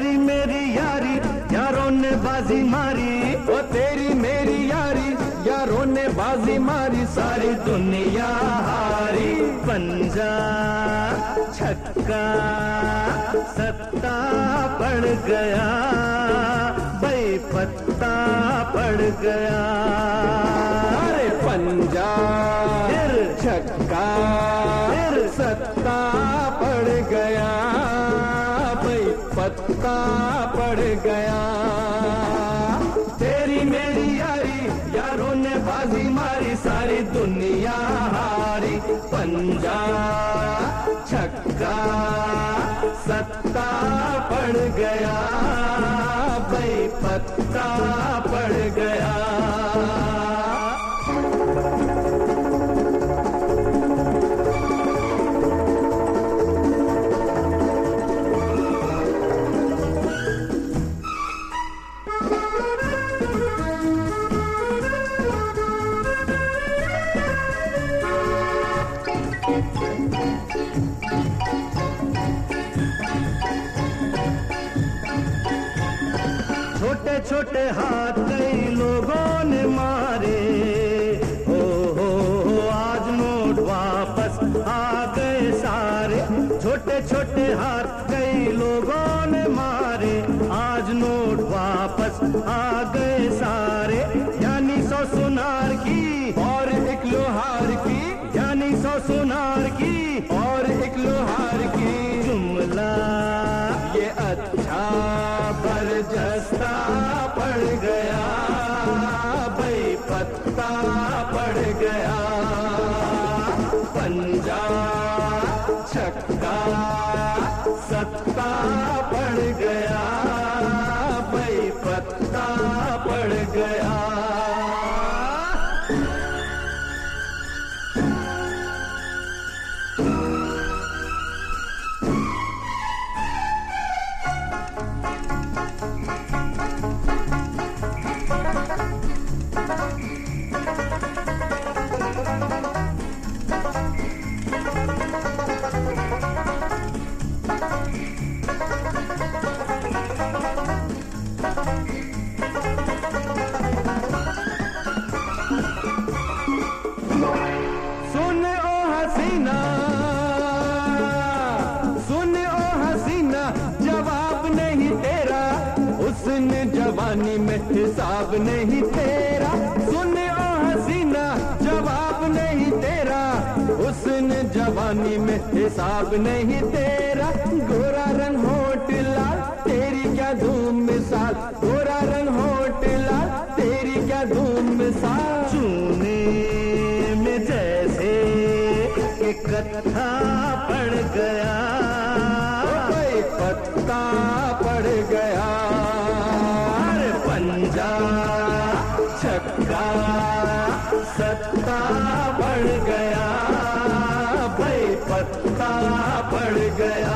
तेरी मेरी यारी यारों ने बाजी मारी, ओ तेरी मेरी यारी यारों ने बाजी मारी, सारी दुनिया हारी। पंजा छक्का सत्ता पड़ गया, भाई पत्ता पड़ गया। अरे पंजा फिर छक्का फिर सत्ता पड़ गया, भाई पत्ता पड़ गया। तेरी मेरी यारी यारों ने बाजी मारी, सारी दुनिया हारी। पंजा छक्का सत्ता पड़ गया, भाई पत्ता पड़ गया। छोटे छोटे हाथ कई लोगों ने मारे, हो आज नोट वापस आ गए सारे। छोटे छोटे हाथ कई लोगों ने मारे, आज नोट वापस आ गए सारे। यानी 100 सुनार की और एक लोहार की, यानी 100 सुनार की और एक लोहार की। जुमला ये अच्छा बरजस्ता पड़ गया, भाई पत्ता पड़ गया। पंजा छक्का सत्ता पड़ गया, भाई पत्ता पड़ गया। सुन ओ हसीना, सुन ओ हसीना, जवाब नहीं तेरा, हुस्न जवानी में हिसाब नहीं तेरा। सुन ओ हसीना, जवाब नहीं तेरा, हुस्न जवानी में हिसाब नहीं तेरा। गोरा रंग होठ लाल, तेरी क्या धूम मिसाल, गोरा रंग होठ लाल, तेरी क्या धूम मिसाल। चूने में जैसे इकट्ठा पड़ गया, भाई पत्ता पड़ गया। अरे पंजा छक्का सत्ता पड़ गया, भाई पत्ता पड़ गया।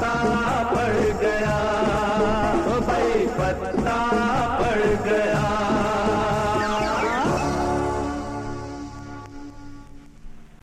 सस्ता पड़ गया। ओ भाई